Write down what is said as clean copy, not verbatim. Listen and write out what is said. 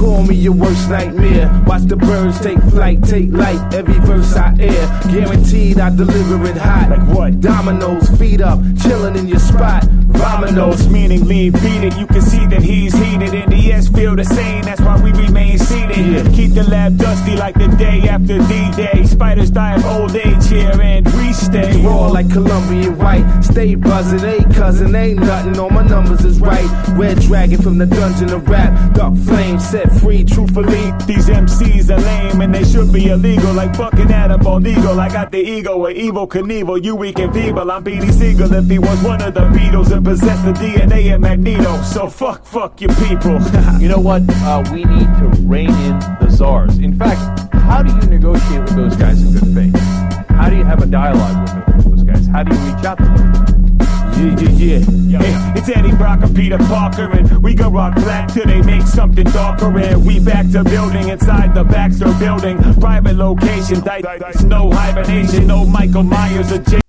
call me your worst nightmare. Watch the birds take flight, take light. Every verse I air, guaranteed I deliver it hot. Like what? Dominoes, feet up, chilling in your spot. Vominos, meaning lean, beat it. You can see that he's heated. NDS feel the same, that's why we remain seated. Yeah. Keep the lab dusty like the day after D-Day. Spiders die of old age here and we stay raw like Colombian white. Stay buzzing, ain't cousin, ain't nothing. All my numbers is right. Red dragon from the dungeon of rap. Dark flame set free, truthfully. These MCs are lame and they should be illegal. Like fucking at a bald eagle. I got the ego of Evel Knievel. You weak and feeble. I'm Beanie Siegel if he was one of the Beatles and possessed the DNA of Magneto. So fuck your people. You know what? We need to rein in the czars. In fact, how do you negotiate with those guys in good faith? How do you have a dialogue with those guys? How do you reach out to them? Yeah. Hey, it's Eddie Brock and Peter Parker, and we go rock black till they make something darker. And we back to building inside the Baxter building. Private location, no hibernation, no Michael Myers or J.